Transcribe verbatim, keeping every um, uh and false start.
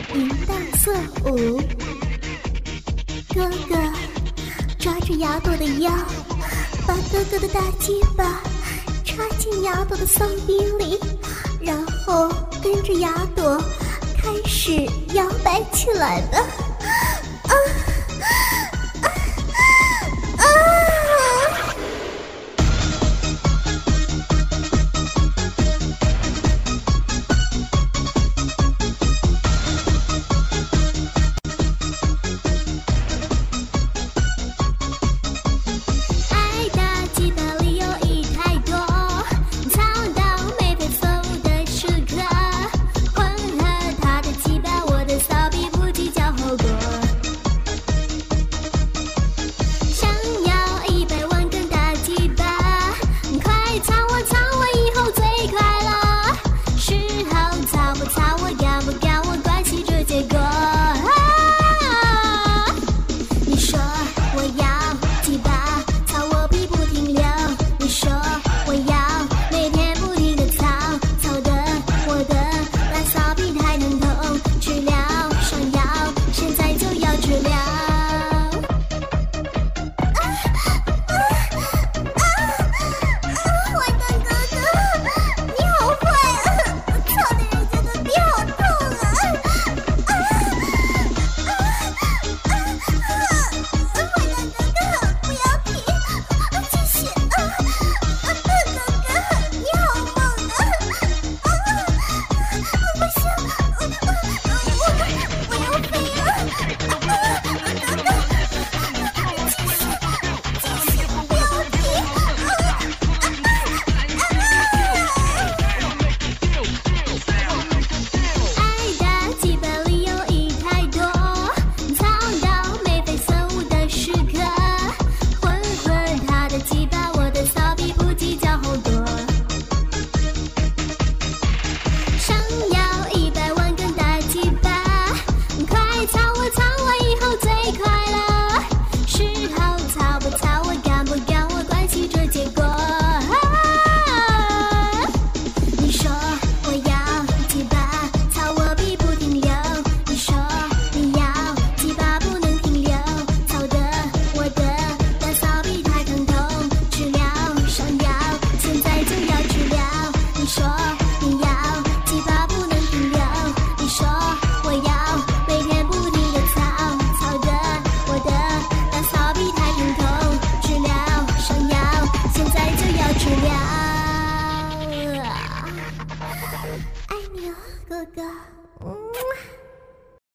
淫荡色舞。哥哥抓着牙朵的腰，把哥哥的大鸡巴插进牙朵的骚逼里，然后跟着牙朵开始摇摆起来吧。啊啊啊！ 爱的鸡巴里有一太多，操到眉飞色舞的时刻，混合他的鸡巴，我的骚逼不计较后果。想要一百万根大鸡巴，快操我操我以后最快乐。事后操不操我干不干我关系这结果。你说我要鸡巴，操我屁不停留。你说我要每天不停的操，操的我的大骚逼太疼痛，治疗上药，现在就要治疗。 坏蛋哥哥，你好坏啊！操的人家的逼好痛啊！啊啊啊！坏蛋哥哥，不要停，继续啊！啊，哥哥，你好猛啊！啊，不行，我我我要飞了！啊，哥哥，继续继续，不要停！ 爱的鸡巴里有一太多，操到眉飞色舞的时刻，混混他的鸡巴，我的骚逼不计较后果。想要一百万根大鸡巴，快操我操我以后最快乐。事后操不操我干不干我关系这结果。你说我要鸡巴，操我屁不停留。你说你要鸡巴不能停留，操的我的大骚逼太疼痛，治疗上药，现在就要治疗。你说你要鸡巴不能停留，你说我要每天不停的操，操的我的大骚逼太疼痛，治疗上药，现在就要治疗。 爱你哦，哥哥。